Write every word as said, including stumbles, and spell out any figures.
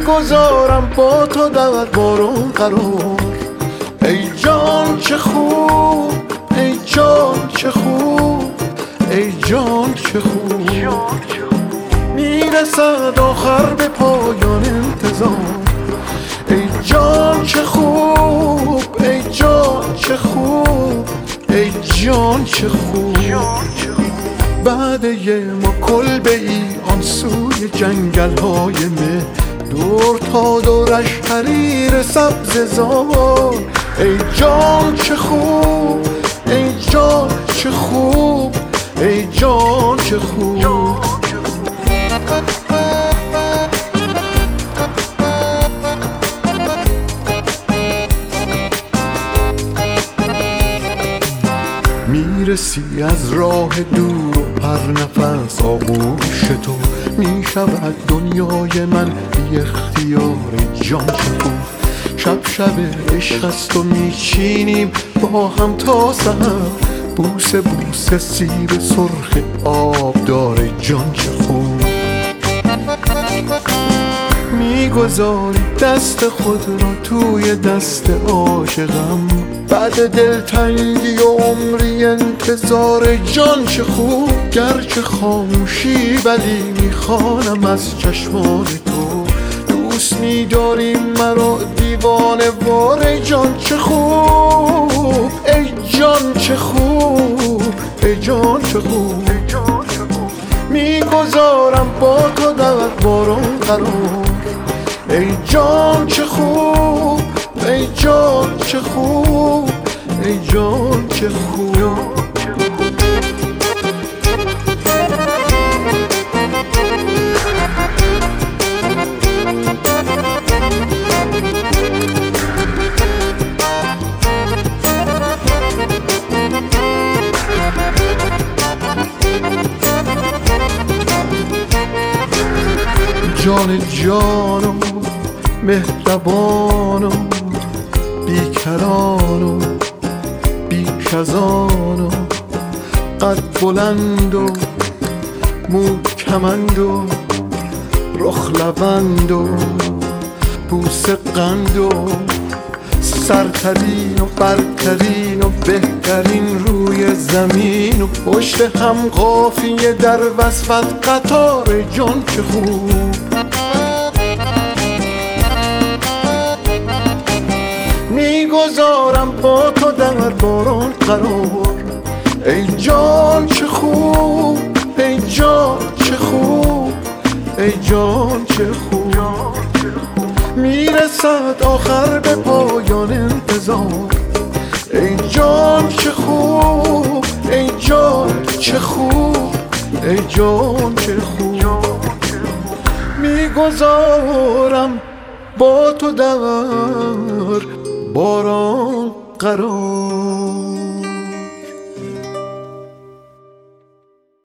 میگذارم با تو در بارون قرار. ای جان چه خوب، ای جان چه خوب، ای جان چه خوب. میرسد آخر به پایان انتظار. ای جان چه خوب، ای جان چه خوب، ای جان چه خوب. بعد یه ما کلبه ای آن سوی جنگل های مه، دور تا دورش حریر سبز زار. ای جان چه خوب، ای جان چه خوب، ای جان چه خوب. میرسی از راه دور و پر نفس آغوش تو، میشود دنیای من بی اختیار. جان چه خوب. شب شب عشق است و میچینیم با هم تا سحر، بوسه بوسه سیب سرخ آب داره. جان چه خوب. میگذاری دست خود را توی دست عاشقم، بعد دلتنگی و عمری انتظار. جان چه خوب. گرچه خاموشی ولی میخوانم از چشمان تو، دوست میداری مرا دیوانه وار. جان چه خوب، ای جان چه خوب، ای جان چه خوب. میگذارم با تو در بارون قرار. ای جان چه خوب، ای جان چه خوب، ای جان چه خوب. جان جان و مهربان و بیکران و بیکزان و قد بلند و مو کمند و رخ لبند و بوسه قند و سرترین و برترین و بهترین روی زمین و پشت هم قافیه در وصفت قطار. جان چه خوب. میگذارم با تو در بارون قرار. ای جان چه خوب، ای جان چه خوب، ای جان چه خوب. میرسد آخر به پایان انتظار. ای جان چه خوب، ای جان چه خوب، ای جان چه خوب. میگذارم با تو در باران قرار.